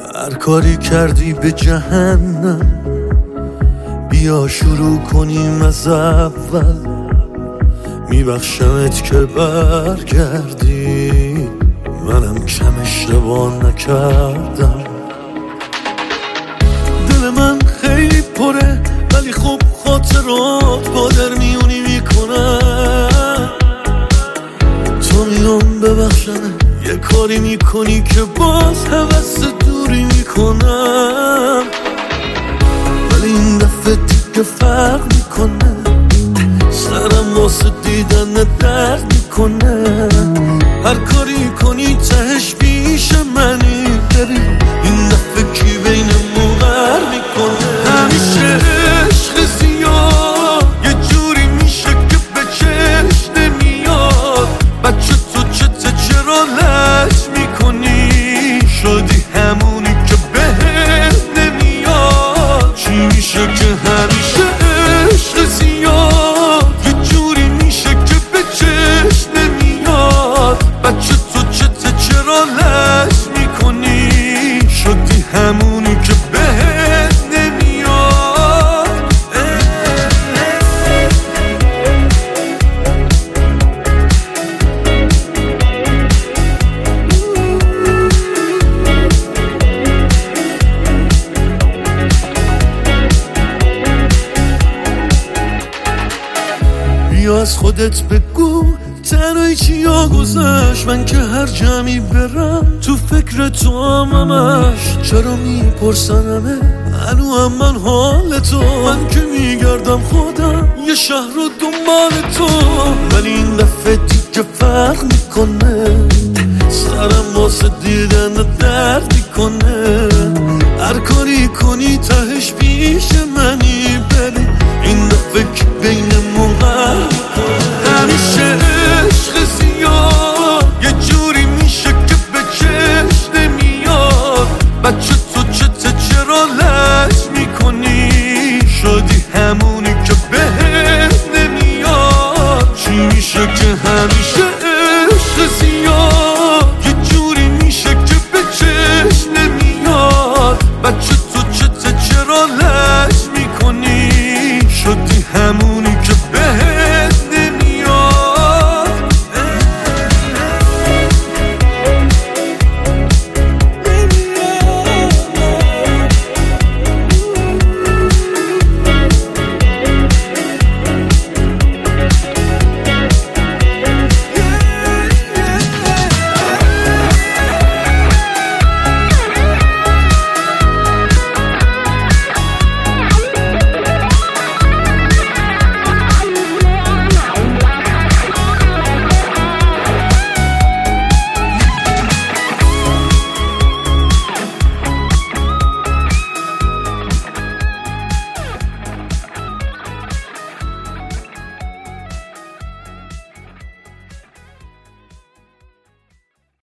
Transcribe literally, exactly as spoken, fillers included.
هر کاری کردی به جهنم، بیا شروع کنیم از اول. میبخشمت که برگردی، منم کم اشتباه نکردم. دل من خیلی پره ولی خب خاطرات با در میونی میکنن. تو میام ببخشمه یه کاری میکنی که باز هوس دوری میکنم، ولی این دفعه دیگه فرق میکنه. سرم واسه دیدن درد میکنه. هر کاری کنی تهش پیش منی، ببین این دفعه کی بینمون غر میکنه. همیشه عشق زیاد یه جوری میشه که به چشم نمیاد. بچه تو چته چرا لج میکنی؟ شدی همونی که بهت نمیاد. چی میشه که همیشه عشق زیاد یه جوری میشه که به چشم نمیاد. بچه تو چته چرا لج میکنی؟ شدی همونی که بهت نمیاد. بیا از خودت بگو تنهایی چیا گذشت. من که هر جمعی برم تو فکر تو هم همش. چرا میپرسنمه هنو هم من حال تو؟ من که میگردم خودم یه شهر رو دنبال تو، ولی این دفعه دیگه فرق میکنه. سرم واسه دیدن